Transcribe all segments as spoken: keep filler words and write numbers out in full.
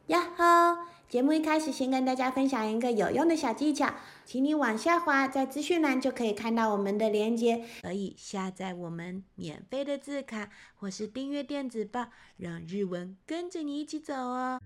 呀吼！节目一开始先跟大家分享一个有用的小技巧，请你往下滑，在资讯栏就可以看到我们的连结，可以下载我们免费的字卡，或是订阅电子报，让日文跟着你一起走哦。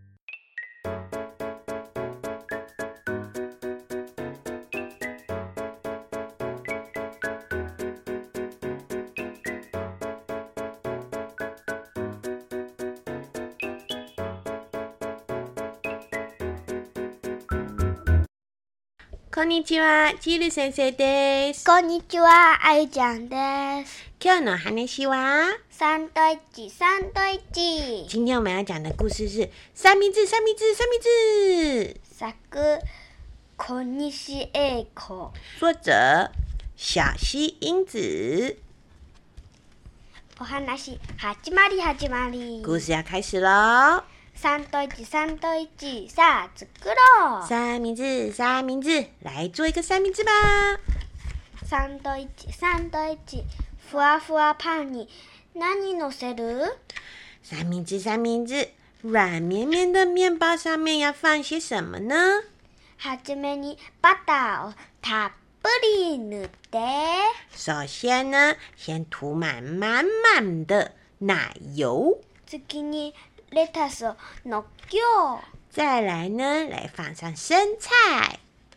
こんにちは、チール先生です。 こんにちは、あゆちゃんです。 今日の話は三对一、三对一。 今天我们要讲的故事是三明治、三明治、三明治。 作小西英子， 作者小西英子。 お話始まり始まり。 故事要开始喽。 三对一、三对一，さあ作ろう。 三明治、三明治，来做一个三明治吧。 三对一、三对一，ふわふわパンに何乗せる？ 三明治、三明治，软绵绵的面包上面要放些什么呢？ はじめにバターをたっぷり塗って。 首先呢，先涂满满满的奶油。 次にレタスを乗っけよう。 再来呢，来放上生菜。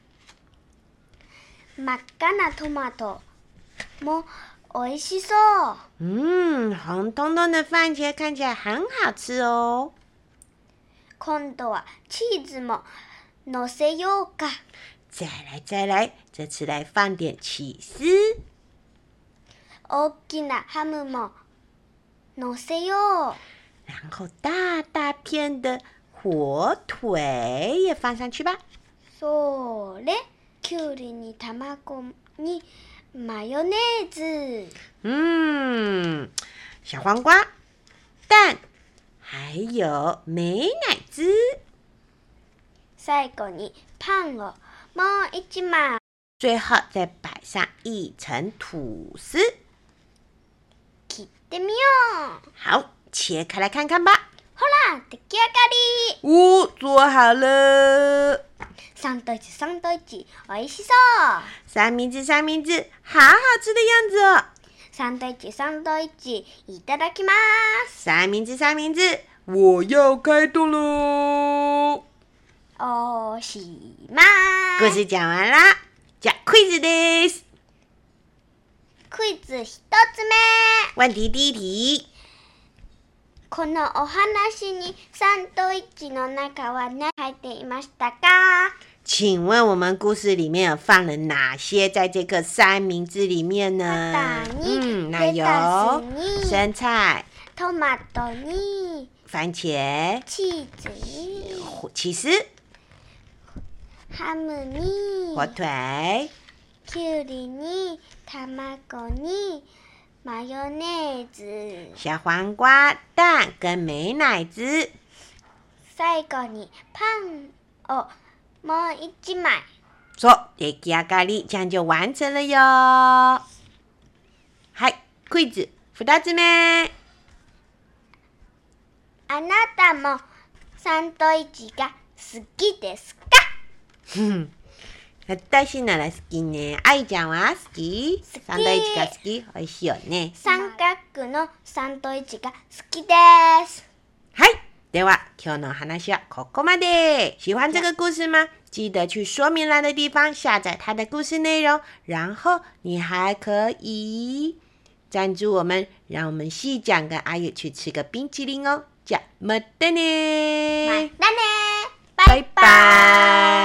真っ赤なトマトも美味しそう。 嗯，红彤彤的番茄看起来很好吃哦。 今度はチーズも乗せようか。 再来再来，这次来放点起司。 大きなハムも乗せよう。 然后大大片的火腿也放上去吧。 それ、きゅうりに卵にマヨネーズ。 嗯，小黄瓜、蛋，还有美乃滋。 最後にパンをもう一枚。 最后再摆上一层吐司。 切ってみよう。 好，切开来看看吧。 ほら、出来上がり。 哦，做好了。 三对一、三对一、美味しそう。 三明治、三明治，好好吃的样子哦。 三对一、三对一、いただきます。 三明治、三明治，我要开动喽。 おしまい。 故事讲完啦，じゃあクイズです。 クイズ一つ目。 问题第一题。 このお話に三对一の中は何入っていましたか？ 请问我们故事里面有放了哪些在这个三明治里面呢？嗯，奶油、生菜、 トマトに、 番茄、 チーズに、 起司、 ハムに、 火腿、 きゅうりに、卵に、マヨネーズ。 小黄瓜、蛋跟美乃滋。 最後にパンをもう一枚。 そう、出来上がり、这样就完成了哟。はい、クイズ二つ目。 あなたも三对一が好きですか？ 私なら好きね。愛ちゃんは好き？三对一が好き？美味しいよね。 三角の三对一が好きです。 はい。では、今日の話はここまで。喜欢这个故事吗？记得去说明栏的地方下载它的故事内容，然后你还可以赞助我们，让我们细讲跟阿宇去吃个冰淇淋哦。じゃ、またね。 またね。 バイバイ。